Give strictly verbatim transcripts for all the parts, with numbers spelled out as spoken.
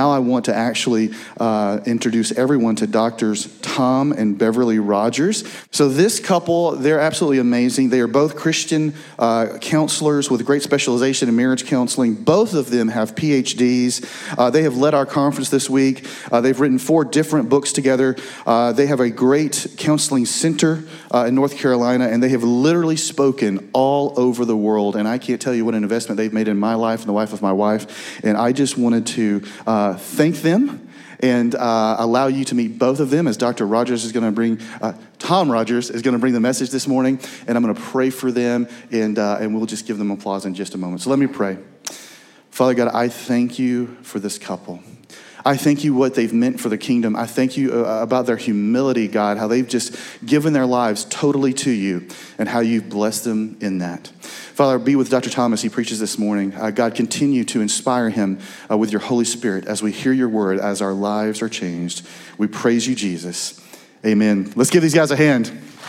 now I want to actually uh, introduce everyone to Doctors Tom and Beverly Rogers. So this couple, they're absolutely amazing. They are both Christian uh, counselors with great specialization in marriage counseling. Both of them have P H Ds. Uh, they have led our conference this week. Uh, they've written four different books together. Uh, they have a great counseling center uh, in North Carolina, and they have literally spoken all over the world. And I can't tell you what an investment they've made in my life and the life of my wife. And I just wanted to uh, thank them and uh, allow you to meet both of them as Doctor Rogers is going to bring, uh, Tom Rogers is going to bring the message this morning, and I'm going to pray for them, and uh, and we'll just give them applause in just a moment. So let me pray. Father God, I thank you for this couple. I thank you what they've meant for the kingdom. I thank you uh, about their humility, God, how they've just given their lives totally to you and how you've blessed them in that. Father, be with Doctor Thomas. He preaches this morning. Uh, God, continue to inspire him uh, with your Holy Spirit as we hear your word, as our lives are changed. We praise you, Jesus. Amen. Let's give these guys a hand.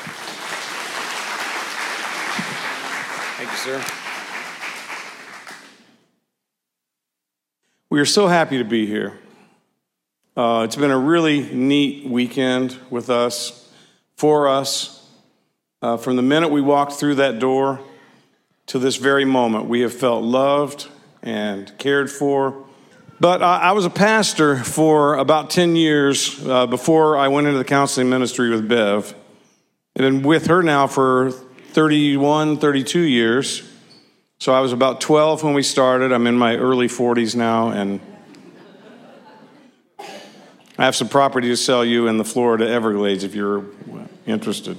Thank you, sir. We are so happy to be here. Uh, it's been a really neat weekend with us, for us. Uh, from the minute we walked through that door to this very moment, we have felt loved and cared for. But I, I was a pastor for about ten years uh, before I went into the counseling ministry with Bev. I've been with her now for thirty-one, thirty-two years. So I was about twelve when we started. I'm in my early forties now, and I have some property to sell you in the Florida Everglades if you're interested.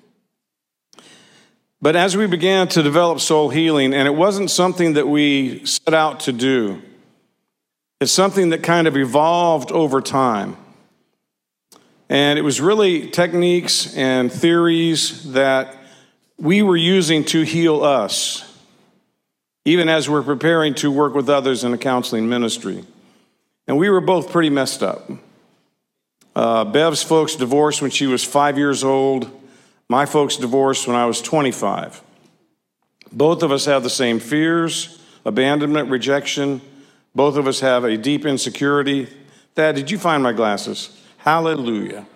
But as we began to develop soul healing, and it wasn't something that we set out to do, it's something that kind of evolved over time. And it was really techniques and theories that we were using to heal us, even as we're preparing to work with others in a counseling ministry. And we were both pretty messed up. Uh, Bev's folks divorced when she was five years old. My folks divorced when I was twenty-five. Both of us have the same fears, abandonment, rejection. Both of us have a deep insecurity. Dad, did you find my glasses? Hallelujah.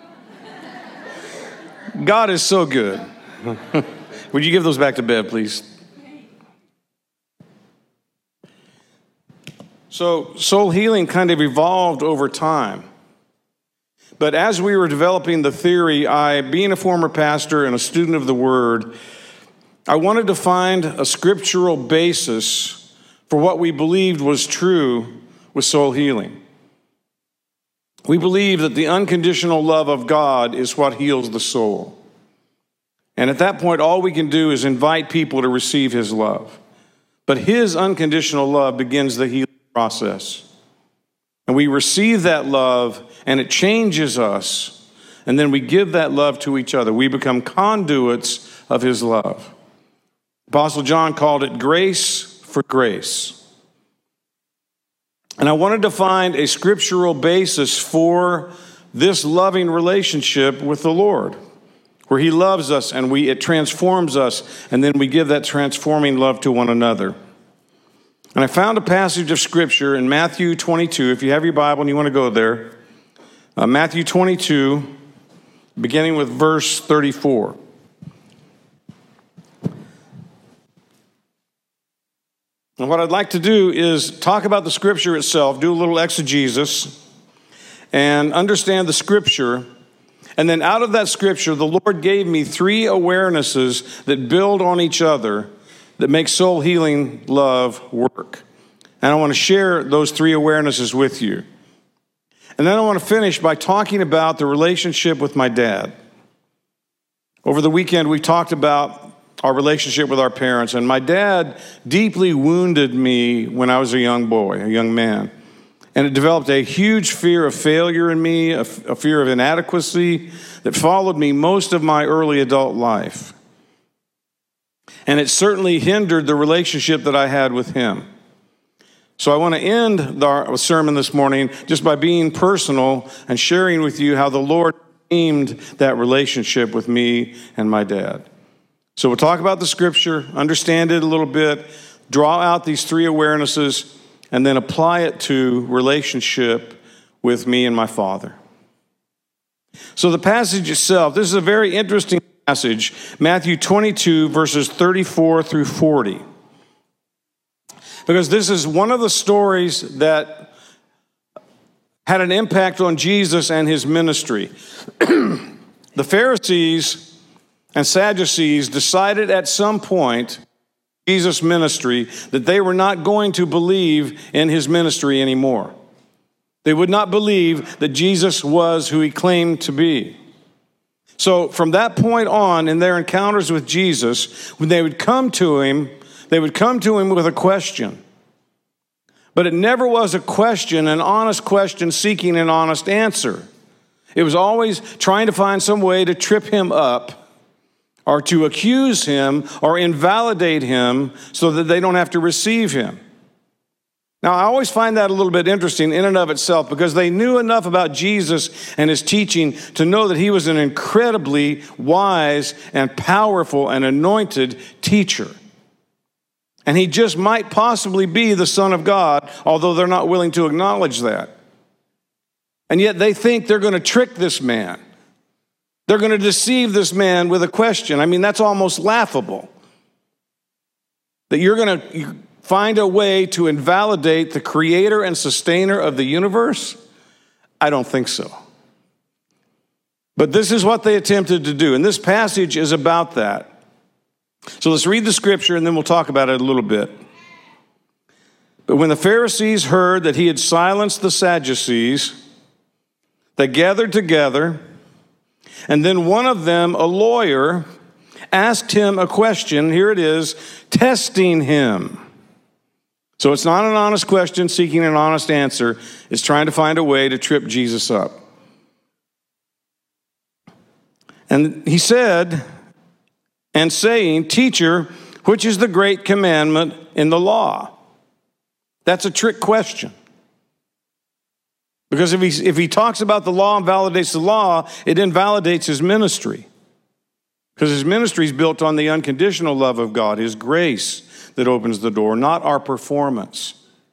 God is so good. Would you give those back to Bev, please? So soul healing kind of evolved over time. But as we were developing the theory, I, being a former pastor and a student of the Word, I wanted to find a scriptural basis for what we believed was true with soul healing. We believe that the unconditional love of God is what heals the soul. And at that point, all we can do is invite people to receive his love. But his unconditional love begins the healing process. And we receive that love, and it changes us. And then we give that love to each other. We become conduits of his love. Apostle John called it grace for grace. And I wanted to find a scriptural basis for this loving relationship with the Lord, where he loves us and we it transforms us, and then we give that transforming love to one another. And I found a passage of scripture in Matthew twenty-two. If you have your Bible and you want to go there, uh, Matthew twenty-two, beginning with verse thirty-four. And what I'd like to do is talk about the scripture itself, do a little exegesis, and understand the scripture. And then out of that scripture, the Lord gave me three awarenesses that build on each other, that make soul healing love work. And I want to share those three awarenesses with you. And then I want to finish by talking about the relationship with my dad. Over the weekend, we talked about our relationship with our parents, and my dad deeply wounded me when I was a young boy, a young man. And it developed a huge fear of failure in me, a, a fear of inadequacy that followed me most of my early adult life. And it certainly hindered the relationship that I had with him. So I want to end our sermon this morning just by being personal and sharing with you how the Lord aimed that relationship with me and my dad. So we'll talk about the scripture, understand it a little bit, draw out these three awarenesses, and then apply it to relationship with me and my Father. So the passage itself, this is a very interesting passage, Matthew twenty-two, verses thirty-four through forty. Because this is one of the stories that had an impact on Jesus and his ministry. The Pharisees and Sadducees decided at some point in Jesus' ministry that they were not going to believe in his ministry anymore. They would not believe that Jesus was who he claimed to be. So from that point on, in their encounters with Jesus, when they would come to him, they would come to him with a question. But it never was a question, an honest question seeking an honest answer. It was always trying to find some way to trip him up or to accuse him or invalidate him so that they don't have to receive him. Now, I always find that a little bit interesting in and of itself because they knew enough about Jesus and his teaching to know that he was an incredibly wise and powerful and anointed teacher. And he just might possibly be the Son of God, although they're not willing to acknowledge that. And yet they think they're going to trick this man. They're going to deceive this man with a question. I mean, that's almost laughable. That you're going to find a way to invalidate the creator and sustainer of the universe? I don't think so. But this is what they attempted to do. And this passage is about that. So let's read the scripture and then we'll talk about it a little bit. But when the Pharisees heard that he had silenced the Sadducees, they gathered together, and then one of them, a lawyer, asked him a question. Here it is, testing him. So it's not an honest question seeking an honest answer. It's trying to find a way to trip Jesus up. And he said, and saying, "Teacher, which is the great commandment in the law?" That's a trick question. Because if he, if he talks about the law and validates the law, it invalidates his ministry. Because his ministry is built on the unconditional love of God, his grace that opens the door, not our performance.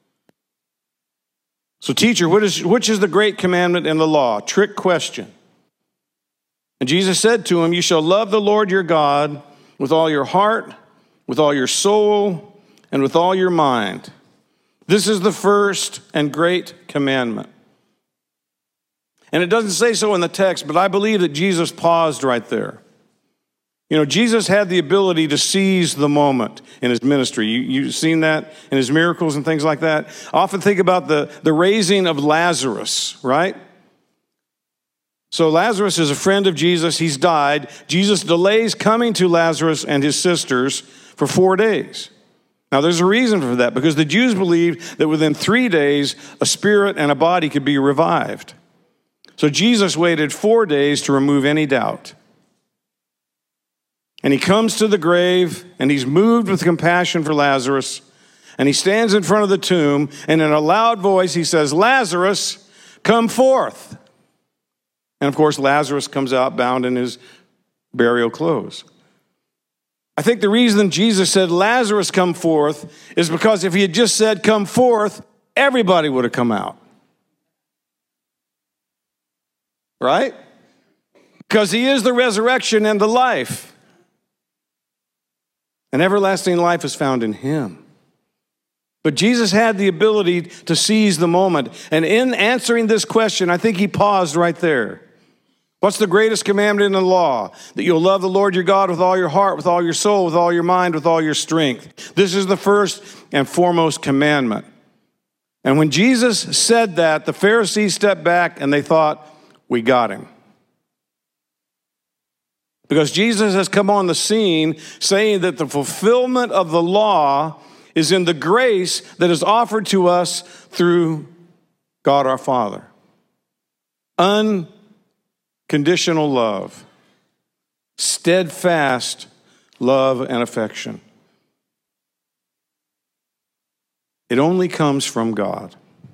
So, teacher, what is, which is the great commandment in the law? Trick question. And Jesus said to him, "You shall love the Lord your God with all your heart, with all your soul, and with all your mind. This is the first and great commandment." And it doesn't say so in the text, but I believe that Jesus paused right there. You know, Jesus had the ability to seize the moment in his ministry. You, you've seen that in his miracles and things like that. I often think about the, the raising of Lazarus, right? So Lazarus is a friend of Jesus. He's died. Jesus delays coming to Lazarus and his sisters for four days. Now, there's a reason for that, because the Jews believed that within three days, a spirit and a body could be revived. So Jesus waited four days to remove any doubt. And he comes to the grave, and he's moved with compassion for Lazarus, and he stands in front of the tomb, and in a loud voice he says, "Lazarus, come forth." And of course, Lazarus comes out bound in his burial clothes. I think the reason Jesus said, "Lazarus, come forth," is because if he had just said, "Come forth," everybody would have come out. Right? Because he is the resurrection and the life. And everlasting life is found in him. But Jesus had the ability to seize the moment. And in answering this question, I think he paused right there. What's the greatest commandment in the law? That you'll love the Lord your God with all your heart, with all your soul, with all your mind, with all your strength. This is the first and foremost commandment. And when Jesus said that, the Pharisees stepped back and they thought, "We got him." Because Jesus has come on the scene saying that the fulfillment of the law is in the grace that is offered to us through God our Father. Unconditional love, steadfast love and affection. It only comes from God.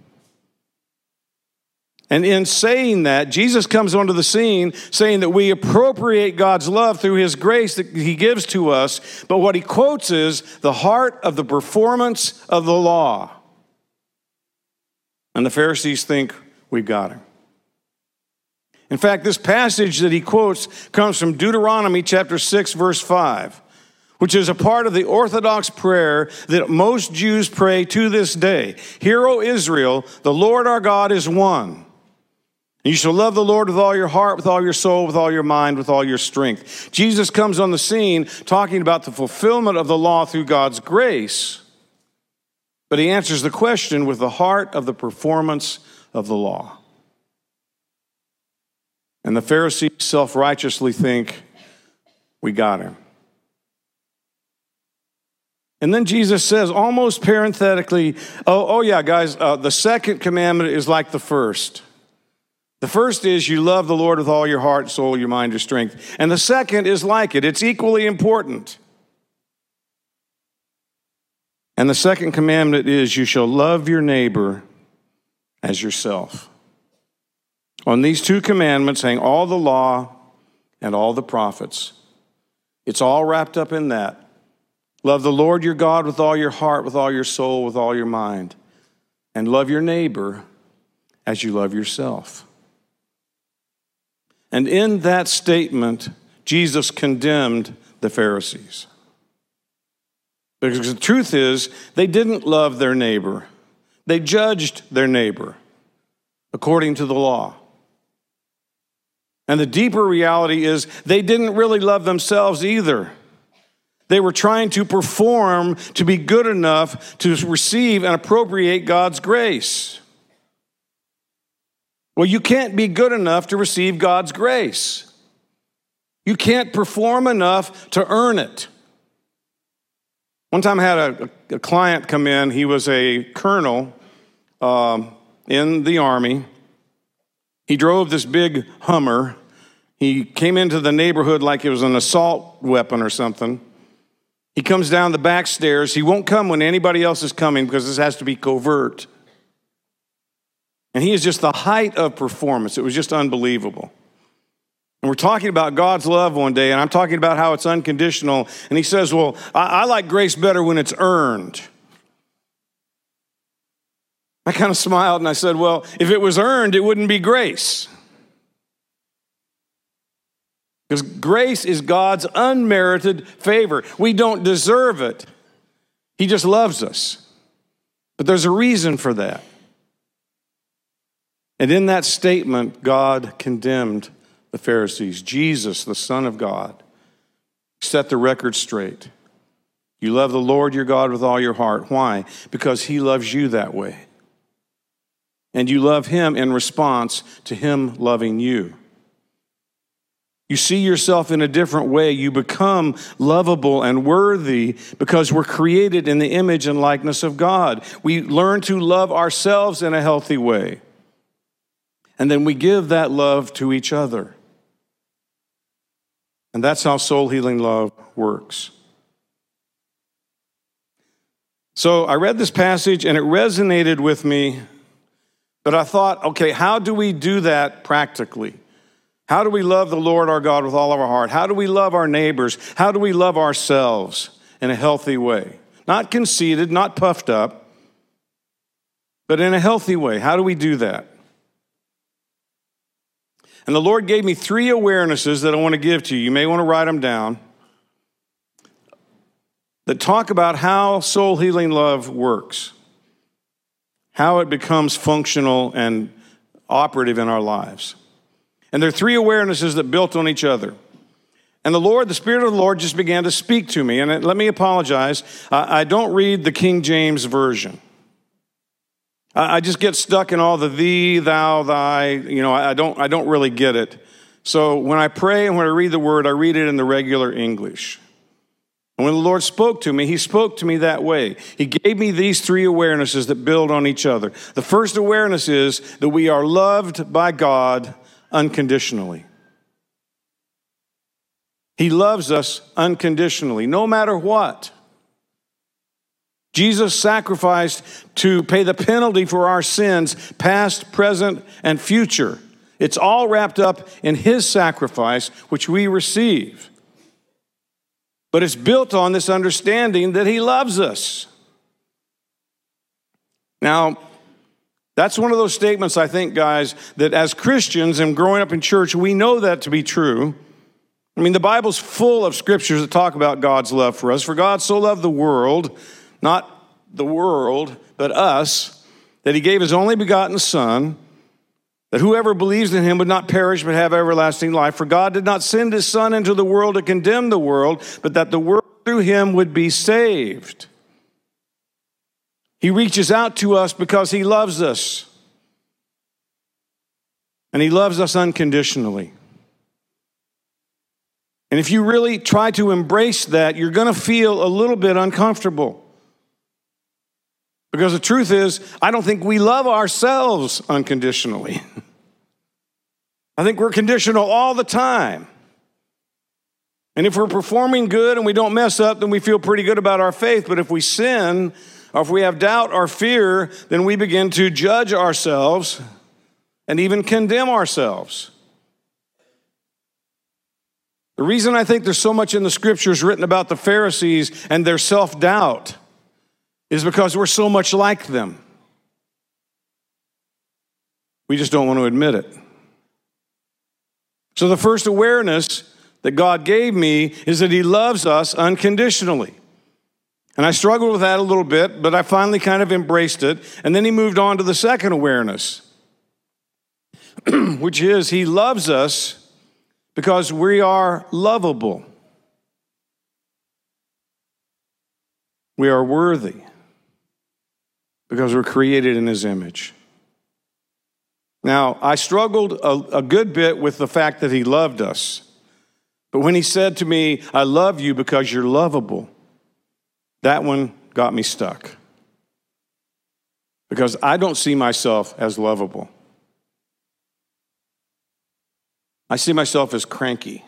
And in saying that, Jesus comes onto the scene saying that we appropriate God's love through his grace that he gives to us. But what he quotes is the heart of the performance of the law. And the Pharisees think, we've got him. In fact, this passage that he quotes comes from Deuteronomy chapter six, verse five, which is a part of the Orthodox prayer that most Jews pray to this day. Hear, O Israel, the Lord our God is one. You shall love the Lord with all your heart, with all your soul, with all your mind, with all your strength. Jesus comes on the scene talking about the fulfillment of the law through God's grace, but he answers the question with the heart of the performance of the law. And the Pharisees self-righteously think, we got him. And then Jesus says, almost parenthetically, oh, oh yeah, guys, uh, the second commandment is like the first. The first is you love the Lord with all your heart, soul, your mind, your strength. And the second is like it. It's equally important. And the second commandment is you shall love your neighbor as yourself. On these two commandments hang all the law and all the prophets. It's all wrapped up in that. Love the Lord your God with all your heart, with all your soul, with all your mind. And love your neighbor as you love yourself. And in that statement, Jesus condemned the Pharisees. Because the truth is, they didn't love their neighbor. They judged their neighbor according to the law. And the deeper reality is they didn't really love themselves either. They were trying to perform to be good enough to receive and appropriate God's grace. Well, you can't be good enough to receive God's grace. You can't perform enough to earn it. One time I had a, a client come in. He was a colonel um, in the Army. He drove this big Hummer. He came into the neighborhood like it was an assault weapon or something. He comes down the back stairs. He won't come when anybody else is coming because this has to be covert. And he is just the height of performance. It was just unbelievable. And we're talking about God's love one day, and I'm talking about how it's unconditional. And he says, well, I, I like grace better when it's earned. I kind of smiled and I said, well, if it was earned, it wouldn't be grace. Because grace is God's unmerited favor. We don't deserve it. He just loves us. But there's a reason for that. And in that statement, God condemned the Pharisees. Jesus, the Son of God, set the record straight. You love the Lord your God with all your heart. Why? Because he loves you that way. And you love him in response to him loving you. You see yourself in a different way. You become lovable and worthy because we're created in the image and likeness of God. We learn to love ourselves in a healthy way. And then we give that love to each other. And that's how soul healing love works. So I read this passage and it resonated with me, but I thought, okay, how do we do that practically? How do we love the Lord our God with all of our heart? How do we love our neighbors? How do we love ourselves in a healthy way? Not conceited, not puffed up, but in a healthy way. How do we do that? And the Lord gave me three awarenesses that I want to give to you. You may want to write them down. That talk about how soul healing love works. How it becomes functional and operative in our lives. And there are three awarenesses that built on each other. And the Lord, the Spirit of the Lord just began to speak to me. And let me apologize. I don't read the King James Version. I just get stuck in all the thee, thou, thy. You know, I don't, I don't really get it. So when I pray and when I read the word, I read it in the regular English. And when the Lord spoke to me, he spoke to me that way. He gave me these three awarenesses that build on each other. The first awareness is that we are loved by God unconditionally. He loves us unconditionally, no matter what. Jesus sacrificed to pay the penalty for our sins, past, present, and future. It's all wrapped up in his sacrifice, which we receive. But it's built on this understanding that he loves us. Now, That's one of those statements, I think, guys, that as Christians and growing up in church, we know that to be true. I mean, the Bible's full of scriptures that talk about God's love for us. For God so loved the world, not the world, but us, that he gave his only begotten Son, that whoever believes in him would not perish but have everlasting life. For God did not send his Son into the world to condemn the world, but that the world through him would be saved. He reaches out to us because he loves us. And he loves us unconditionally. And if you really try to embrace that, you're going to feel a little bit uncomfortable. Because the truth is, I don't think we love ourselves unconditionally. I think we're conditional all the time. And if we're performing good and we don't mess up, then we feel pretty good about our faith. But if we sin, or if we have doubt or fear, then we begin to judge ourselves and even condemn ourselves. The reason I think there's so much in the scriptures written about the Pharisees and their self-doubt is because we're so much like them. We just don't want to admit it. So the first awareness that God gave me is that he loves us unconditionally. And I struggled with that a little bit, but I finally kind of embraced it. And then he moved on to the second awareness, which is he loves us because we are lovable. We are worthy because we're created in his image. Now, I struggled a, a good bit with the fact that he loved us. But when he said to me, I love you because you're lovable, that one got me stuck. Because I don't see myself as lovable. I see myself as cranky.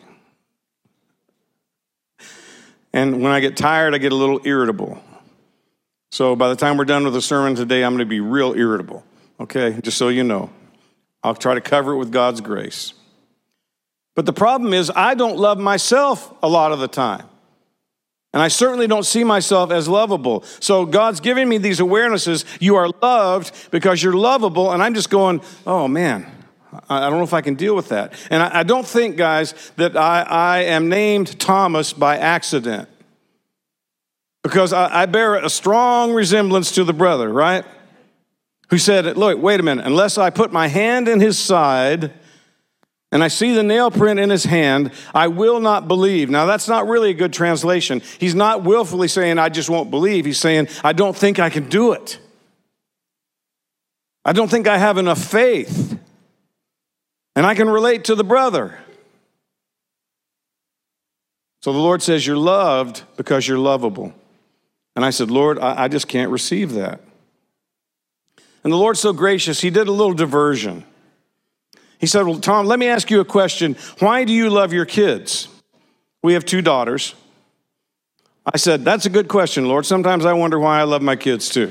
And when I get tired, I get a little irritable. So by the time we're done with the sermon today, I'm going to be real irritable. Okay, just so you know. I'll try to cover it with God's grace. But the problem is I don't love myself a lot of the time. And I certainly don't see myself as lovable. So God's giving me these awarenesses. You are loved because you're lovable. And I'm just going, oh man, I don't know if I can deal with that. And I, I don't think, guys, that I, I am named Thomas by accident. Because I, I bear a strong resemblance to the brother, right? Who said, look, wait a minute, unless I put my hand in his side and I see the nail print in his hand, I will not believe. Now, that's not really a good translation. He's not willfully saying, I just won't believe. He's saying, I don't think I can do it. I don't think I have enough faith. And I can relate to the brother. So the Lord says, you're loved because you're lovable. And I said, Lord, I, I just can't receive that. And the Lord's so gracious, he did a little diversion. He said, well, Tom, let me ask you a question. Why do you love your kids? We have two daughters. I said, that's a good question, Lord. Sometimes I wonder why I love my kids too.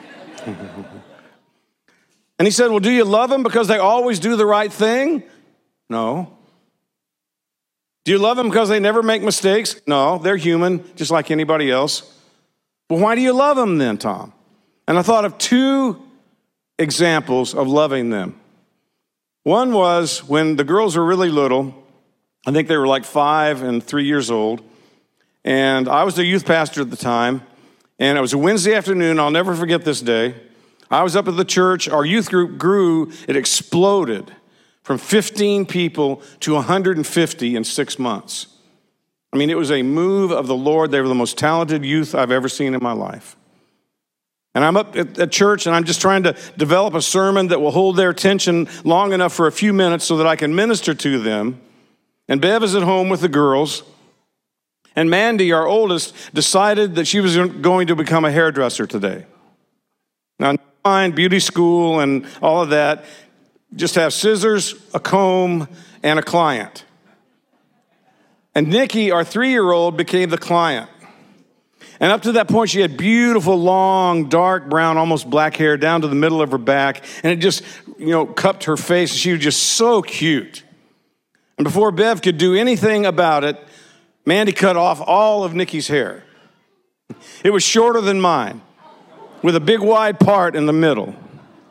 And he said, well, do you love them because they always do the right thing? No. Do you love them because they never make mistakes? No, they're human, just like anybody else. Well, why do you love them then, Tom? And I thought of two examples of loving them. One was when the girls were really little. I think they were like five and three years old. And I was the youth pastor at the time. And it was a Wednesday afternoon. I'll never forget this day. I was up at the church. Our youth group grew. It exploded from fifteen people to one hundred fifty in six months. I mean, it was a move of the Lord. They were the most talented youth I've ever seen in my life. And I'm up at, at church, and I'm just trying to develop a sermon that will hold their attention long enough for a few minutes so that I can minister to them. And Bev is at home with the girls. And Mandy, our oldest, decided that she was going to become a hairdresser today. Now, mind, beauty school and all of that, just have scissors, a comb, and a client. And Nikki, our three-year-old, became the client. And up to that point, she had beautiful, long, dark brown, almost black hair down to the middle of her back. And it just, you know, cupped her face. She was just so cute. And before Bev could do anything about it, Mandy cut off all of Nikki's hair. It was shorter than mine, with a big wide part in the middle.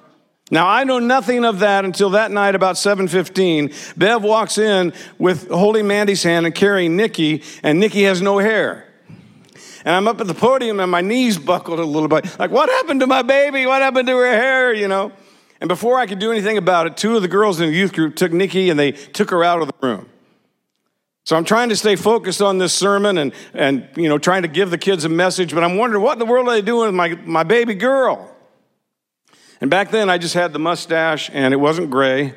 Now, I know nothing of that until that night about seven fifteen. Bev walks in with holding Mandy's hand and carrying Nikki, and Nikki has no hair. And I'm up at the podium, and my knees buckled a little bit. Like, what happened to my baby? What happened to her hair, you know? And before I could do anything about it, two of the girls in the youth group took Nikki, and they took her out of the room. So I'm trying to stay focused on this sermon and, and you know, trying to give the kids a message, but I'm wondering, what in the world are they doing with my, my baby girl? And back then, I just had the mustache, and it wasn't gray.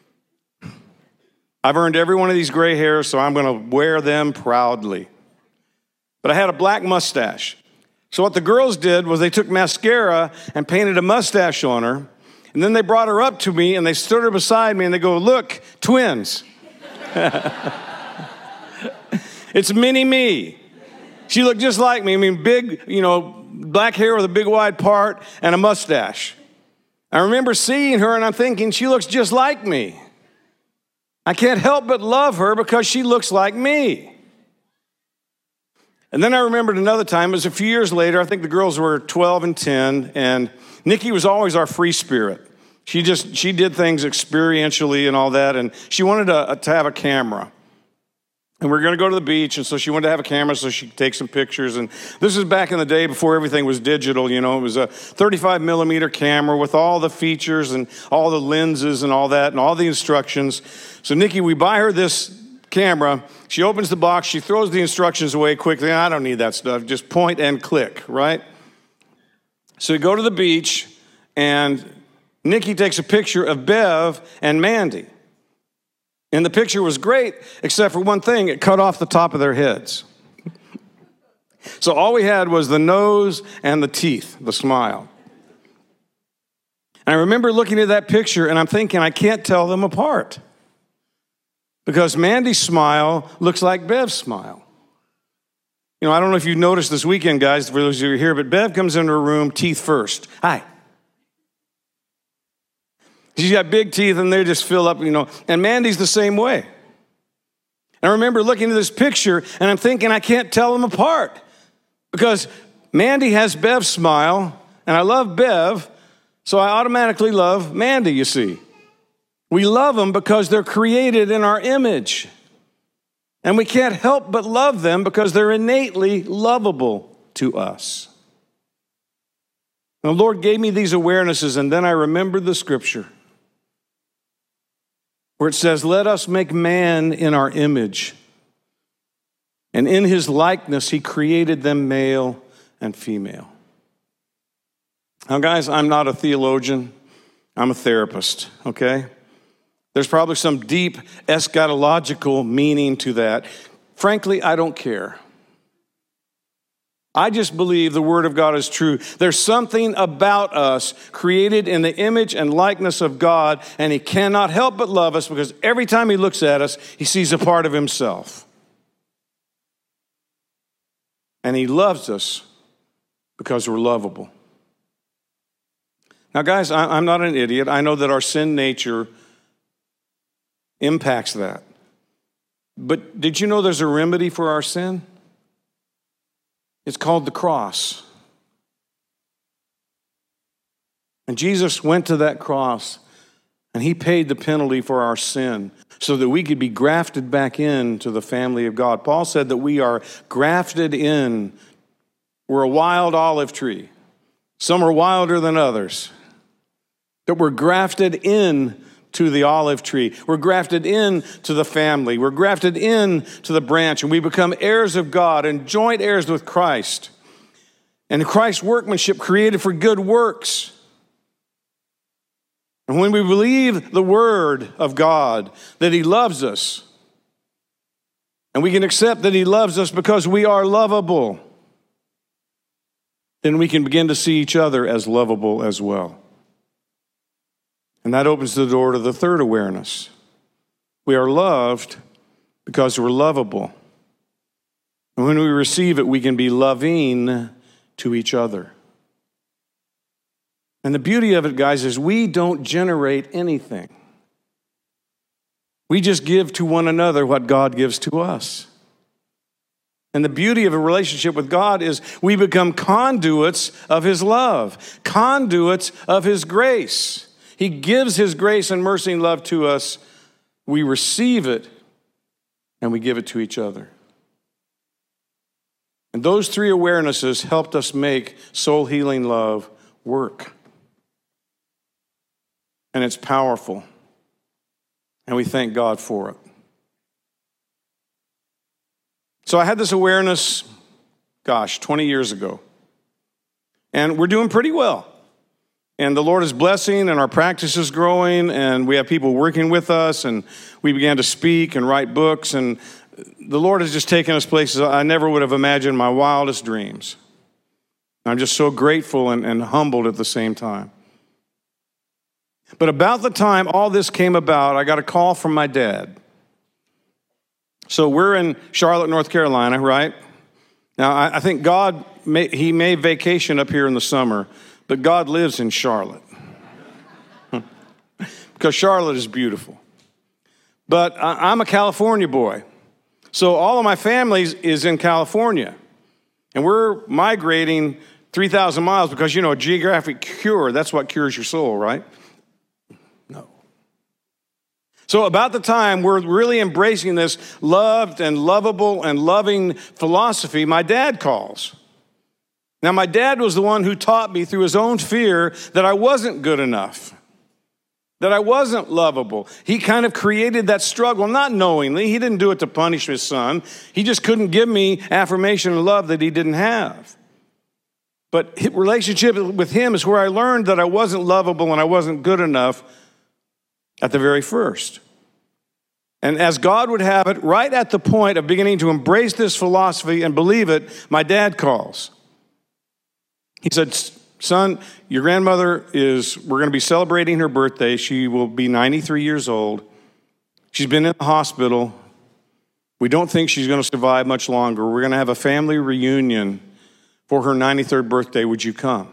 I've earned every one of these gray hairs, so I'm going to wear them proudly. But I had a black mustache. So what the girls did was they took mascara and painted a mustache on her, and then they brought her up to me, and they stood her beside me, and they go, look, twins. It's mini-me. She looked just like me. I mean, big, you know, black hair with a big wide part and a mustache. I remember seeing her, and I'm thinking, she looks just like me. I can't help but love her because she looks like me. And then I remembered another time. It was a few years later. I think the girls were twelve and ten, and Nikki was always our free spirit. She just, she did things experientially and all that, and she wanted to, to have a camera. And we were going to go to the beach, and so she wanted to have a camera so she could take some pictures. And this is back in the day before everything was digital, you know. It was a thirty-five millimeter camera with all the features and all the lenses and all that and all the instructions. So Nikki, we buy her this camera. She opens the box. She throws the instructions away quickly. I don't need that stuff. Just point and click, right? So we go to the beach, and Nikki takes a picture of Bev and Mandy. And the picture was great, except for one thing. It cut off the top of their heads. So all we had was the nose and the teeth, the smile. And I remember looking at that picture, and I'm thinking, I can't tell them apart. Because Mandy's smile looks like Bev's smile. You know, I don't know if you noticed this weekend, guys, for those of you who are here, but Bev comes into her room, teeth first. Hi. She's got big teeth, and they just fill up, you know. And Mandy's the same way. And I remember looking at this picture, and I'm thinking, I can't tell them apart. Because Mandy has Bev's smile, and I love Bev, so I automatically love Mandy, you see. We love them because they're created in our image. And we can't help but love them because they're innately lovable to us. The Lord gave me these awarenesses, and then I remembered the scripture where it says, let us make man in our image. And in his likeness, he created them male and female. Now, guys, I'm not a theologian. I'm a therapist, okay? There's probably some deep eschatological meaning to that. Frankly, I don't care. I just believe the Word of God is true. There's something about us created in the image and likeness of God, and He cannot help but love us because every time He looks at us, He sees a part of Himself. And He loves us because we're lovable. Now, guys, I'm not an idiot. I know that our sin nature impacts that. But did you know there's a remedy for our sin? It's called the cross. And Jesus went to that cross, and He paid the penalty for our sin so that we could be grafted back into the family of God. Paul said that we are grafted in. We're a wild olive tree. Some are wilder than others. That we're grafted in to the olive tree. We're grafted in to the family. We're grafted in to the branch, and we become heirs of God and joint heirs with Christ. And Christ's workmanship created for good works. And when we believe the word of God, that He loves us, and we can accept that He loves us because we are lovable, then we can begin to see each other as lovable as well. And that opens the door to the third awareness. We are loved because we're lovable. And when we receive it, we can be loving to each other. And the beauty of it, guys, is we don't generate anything. We just give to one another what God gives to us. And the beauty of a relationship with God is we become conduits of His love, conduits of His grace. He gives his grace and mercy and love to us. We receive it, and we give it to each other. And those three awarenesses helped us make soul healing love work. And it's powerful. And we thank God for it. So I had this awareness, gosh, twenty years ago. And we're doing pretty well. And the Lord is blessing, and our practice is growing, and we have people working with us, and we began to speak and write books, and the Lord has just taken us places I never would have imagined in my wildest dreams. I'm just so grateful and, and humbled at the same time. But about the time all this came about, I got a call from my dad. So we're in Charlotte, North Carolina, right? Now, I, I think God, may, he may vacation up here in the summer, but God lives in Charlotte. Because Charlotte is beautiful. But I, I'm a California boy. So all of my family is in California. And we're migrating three thousand miles because, you know, a geographic cure, that's what cures your soul, right? No. So about the time we're really embracing this loved and lovable and loving philosophy, my dad calls. Now, my dad was the one who taught me through his own fear that I wasn't good enough, that I wasn't lovable. He kind of created that struggle, not knowingly. He didn't do it to punish his son. He just couldn't give me affirmation and love that he didn't have. But relationship with him is where I learned that I wasn't lovable and I wasn't good enough at the very first. And as God would have it, right at the point of beginning to embrace this philosophy and believe it, my dad calls. He said, son, your grandmother is, we're going to be celebrating her birthday. She will be ninety-three years old. She's been in the hospital. We don't think she's going to survive much longer. We're going to have a family reunion for her ninety-third birthday. Would you come?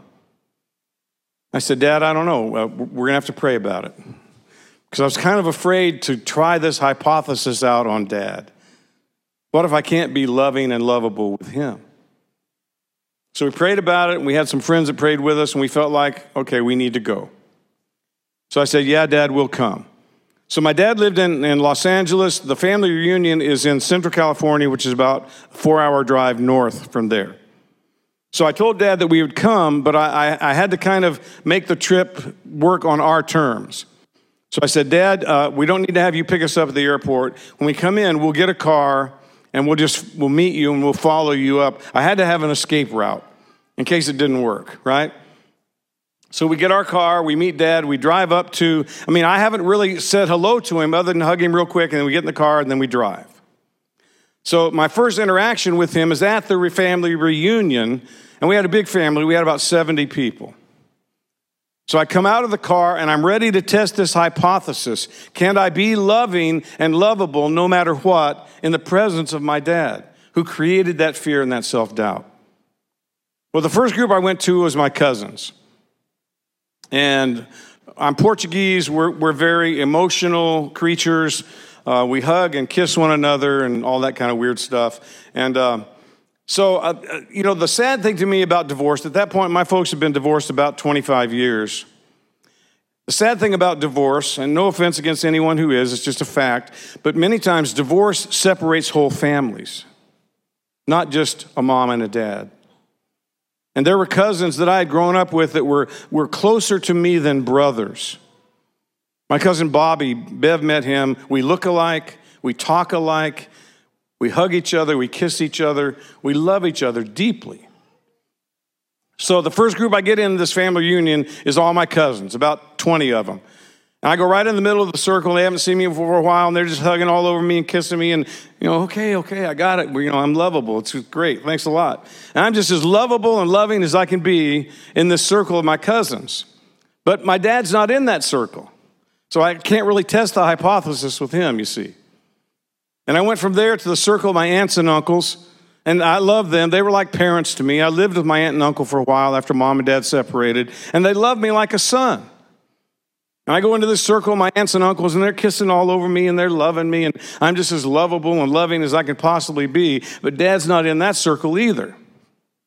I said, Dad, I don't know. Uh, we're going to have to pray about it. Because I was kind of afraid to try this hypothesis out on Dad. What if I can't be loving and lovable with him? So we prayed about it, and we had some friends that prayed with us, and we felt like, okay, we need to go. So I said, yeah, Dad, we'll come. So my dad lived in, in Los Angeles. The family reunion is in Central California, which is about a four-hour drive north from there. So I told Dad that we would come, but I, I, I had to kind of make the trip work on our terms. So I said, Dad, uh, we don't need to have you pick us up at the airport. When we come in, we'll get a car, and we'll just, we'll meet you, and we'll follow you up. I had to have an escape route in case it didn't work, right? So we get our car, we meet Dad, we drive up to, I mean, I haven't really said hello to him other than hug him real quick, and then we get in the car, and then we drive. So my first interaction with him is at the family reunion, and we had a big family. We had about seventy people. So I come out of the car, and I'm ready to test this hypothesis. Can I be loving and lovable no matter what in the presence of my dad, who created that fear and that self-doubt? Well, the first group I went to was my cousins. And I'm Portuguese. We're, we're very emotional creatures. Uh, we hug and kiss one another and all that kind of weird stuff. And uh, so, uh, you know, the sad thing to me about divorce, at that point, my folks have been divorced about twenty-five years. The sad thing about divorce, and no offense against anyone who is, it's just a fact, but many times divorce separates whole families, not just a mom and a dad. And there were cousins that I had grown up with that were, were closer to me than brothers. My cousin Bobby, Bev met him. We look alike, we talk alike, we hug each other, we kiss each other, we love each other deeply. So the first group I get in this family reunion is all my cousins, about twenty of them. And I go right in the middle of the circle. They haven't seen me for a while, and they're just hugging all over me and kissing me. And, you know, okay, okay, I got it. You know, I'm lovable. It's great. Thanks a lot. And I'm just as lovable and loving as I can be in this circle of my cousins. But my dad's not in that circle. So I can't really test the hypothesis with him, you see. And I went from there to the circle of my aunts and uncles. And I love them. They were like parents to me. I lived with my aunt and uncle for a while after mom and dad separated. And they loved me like a son. And I go into this circle of my aunts and uncles, and they're kissing all over me, and they're loving me, and I'm just as lovable and loving as I can possibly be. But Dad's not in that circle either.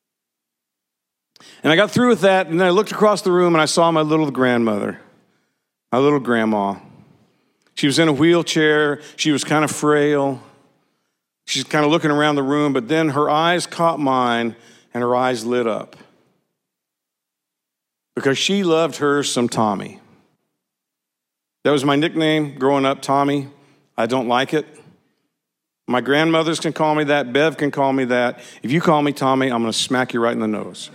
And I got through with that, and then I looked across the room, and I saw my little grandmother. my little grandma. She was in a wheelchair. She was kind of frail. She's kind of looking around the room, but then her eyes caught mine and her eyes lit up. Because she loved her some Tommy. That was my nickname growing up, Tommy. I don't like it. My grandmothers can call me that. Bev can call me that. If you call me Tommy, I'm going to smack you right in the nose.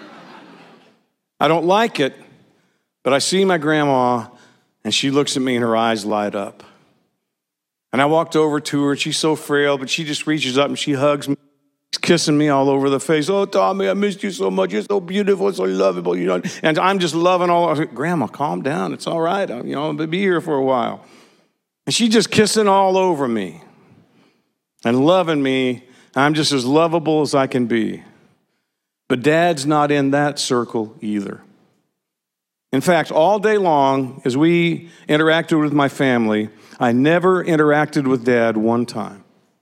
I don't like it, but I see my grandma, and she looks at me, and her eyes light up. And I walked over to her, and she's so frail, but she just reaches up, and she hugs me. She's kissing me all over the face. Oh, Tommy, I missed you so much. You're so beautiful, so lovable. You know, and I'm just loving all of it. Grandma, calm down. It's all right. I'm, you know, I'm going to be here for a while. And she's just kissing all over me and loving me. I'm just as lovable as I can be. But Dad's not in that circle either. In fact, all day long, as we interacted with my family, I never interacted with Dad one time.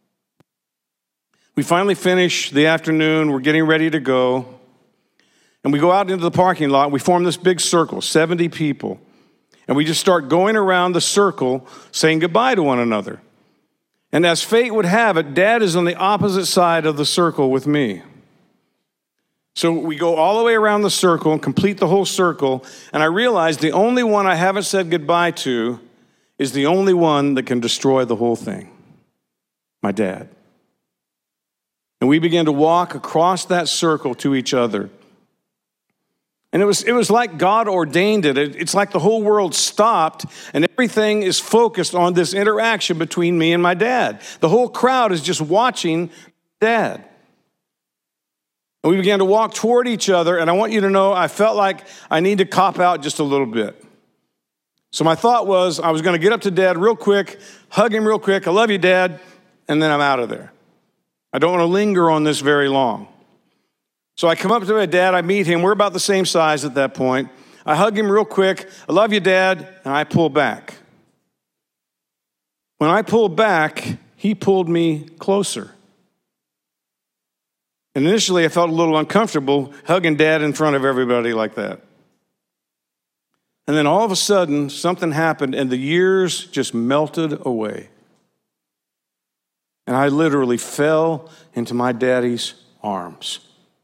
We finally finish the afternoon. We're getting ready to go. And we go out into the parking lot. We form this big circle, seventy people. And we just start going around the circle saying goodbye to one another. And as fate would have it, Dad is on the opposite side of the circle with me. So we go all the way around the circle and complete the whole circle. And I realize the only one I haven't said goodbye to is the only one that can destroy the whole thing, my dad. And we began to walk across that circle to each other. And it was, it was like God ordained it. it. It's like the whole world stopped and everything is focused on this interaction between me and my dad. The whole crowd is just watching Dad. And we began to walk toward each other, and I want you to know I felt like I need to cop out just a little bit. So my thought was I was going to get up to Dad real quick, hug him real quick, I love you, Dad, and then I'm out of there. I don't want to linger on this very long. So I come up to my dad, I meet him, we're about the same size at that point. I hug him real quick, I love you, Dad, and I pull back. When I pulled back, he pulled me closer. And initially I felt a little uncomfortable hugging Dad in front of everybody like that. And then all of a sudden, something happened and the years just melted away. And I literally fell into my daddy's arms.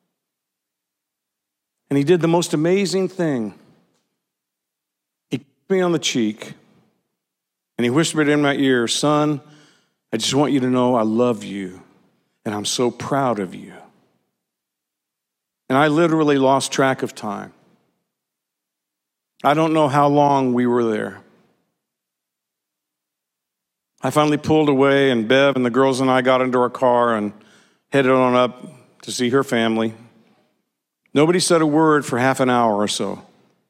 And he did the most amazing thing. He kissed me on the cheek and he whispered in my ear, son, I just want you to know I love you and I'm so proud of you. And I literally lost track of time. I don't know how long we were there. I finally pulled away, and Bev and the girls and I got into our car and headed on up to see her family. Nobody said a word for half an hour or so.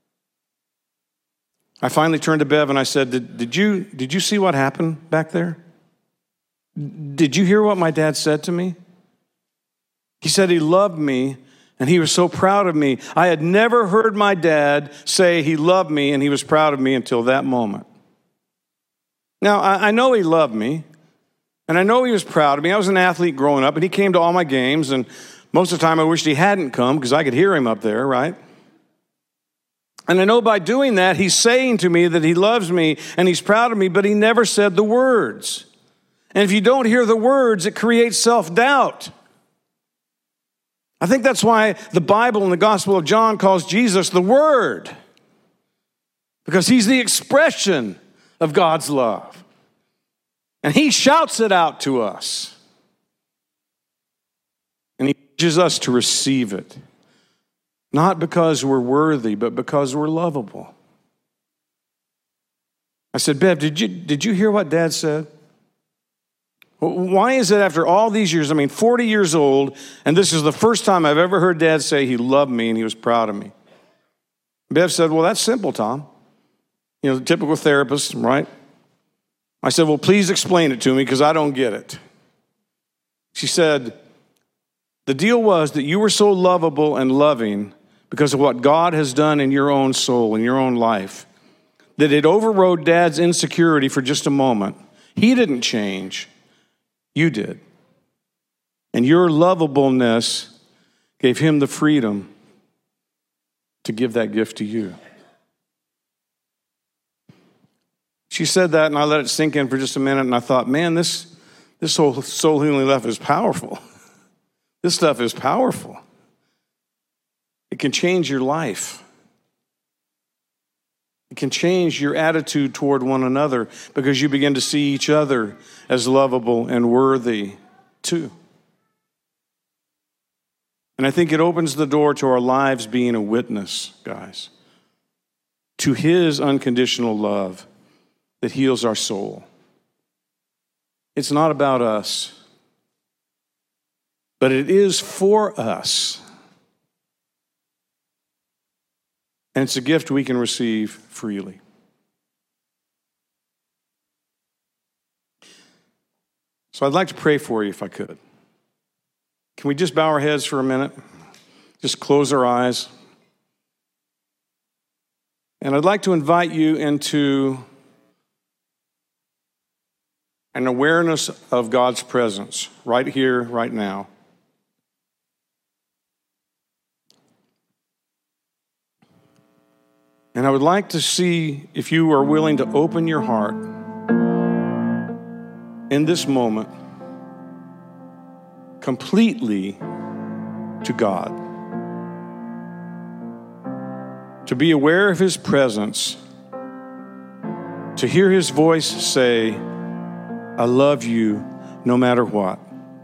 I finally turned to Bev and I said, did, did you, did you see what happened back there? Did you hear what my dad said to me? He said he loved me and he was so proud of me. I had never heard my dad say he loved me and he was proud of me until that moment. Now, I, I know he loved me and I know he was proud of me. I was an athlete growing up and he came to all my games, and most of the time I wished he hadn't come because I could hear him up there, right? And I know by doing that, he's saying to me that he loves me and he's proud of me, but he never said the words. And if you don't hear the words, it creates self-doubt. I think that's why the Bible in the Gospel of John calls Jesus the Word, because he's the expression of God's love. And he shouts it out to us. And he teaches us to receive it. Not because we're worthy, but because we're lovable. I said, Bev, did you, did you hear what Dad said? Why is it after all these years, I mean, forty years old, and this is the first time I've ever heard Dad say he loved me and he was proud of me? Bev said, well, that's simple, Tom. You know, the typical therapist, right? I said, well, please explain it to me because I don't get it. She said, the deal was that you were so lovable and loving because of what God has done in your own soul, in your own life, that it overrode Dad's insecurity for just a moment. He didn't change. You did. And your lovableness gave him the freedom to give that gift to you. She said that, and I let it sink in for just a minute, and I thought, man, this, this whole soul healing stuff is powerful. This stuff is powerful. It can change your life. It can change your attitude toward one another because you begin to see each other as lovable and worthy too. And I think it opens the door to our lives being a witness, guys, to his unconditional love that heals our soul. It's not about us, but it is for us. And it's a gift we can receive freely. So I'd like to pray for you if I could. Can we just bow our heads for a minute? Just close our eyes. And I'd like to invite you into an awareness of God's presence right here, right now. And I would like to see if you are willing to open your heart in this moment completely to God. To be aware of his presence, to hear his voice say, I love you no matter what.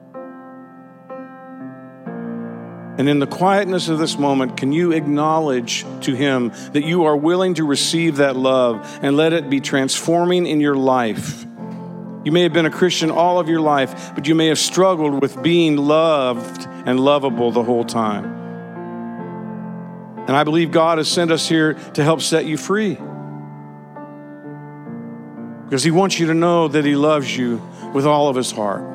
And in the quietness of this moment, can you acknowledge to him that you are willing to receive that love and let it be transforming in your life? You may have been a Christian all of your life, but you may have struggled with being loved and lovable the whole time. And I believe God has sent us here to help set you free. Because he wants you to know that he loves you with all of his heart.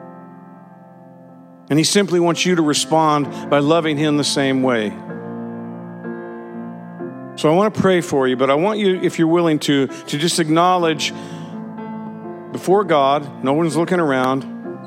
And he simply wants you to respond by loving him the same way. So I want to pray for you, but I want you, if you're willing to, to just acknowledge before God, no one's looking around,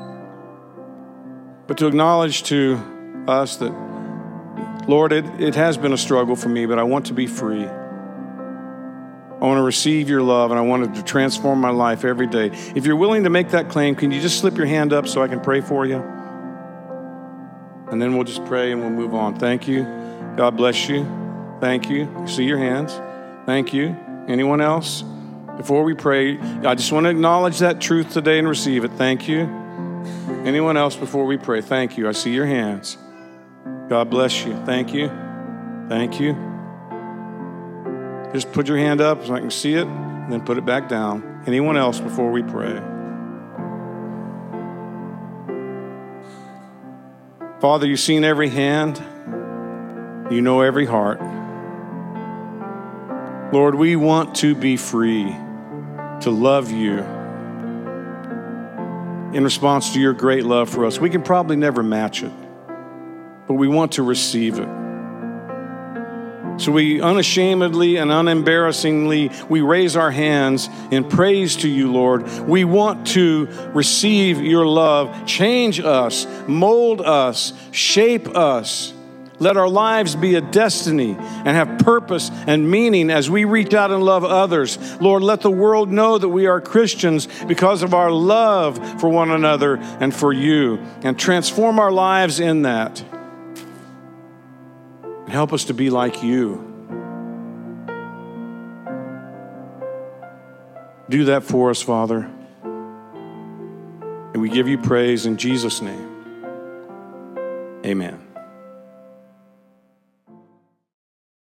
but to acknowledge to us that, Lord, it, it has been a struggle for me, but I want to be free. I want to receive your love, and I want it to transform my life every day. If you're willing to make that claim, can you just slip your hand up so I can pray for you? And then we'll just pray and we'll move on. Thank you. God bless you. Thank you. I see your hands. Thank you. Anyone else? Before we pray, I just want to acknowledge that truth today and receive it. Thank you. Anyone else before we pray? Thank you. I see your hands. God bless you. Thank you. Thank you. Just put your hand up so I can see it, and then put it back down. Anyone else before we pray? Father, you've seen every hand. You know every heart. Lord, we want to be free to love you in response to your great love for us. We can probably never match it, but we want to receive it. So we unashamedly and unembarrassingly, we raise our hands in praise to you, Lord. We want to receive your love. Change us, mold us, shape us. Let our lives be a destiny and have purpose and meaning as we reach out and love others. Lord, let the world know that we are Christians because of our love for one another and for you, and transform our lives in that. Help us to be like you. Do that for us, Father. And we give you praise in Jesus' name. Amen.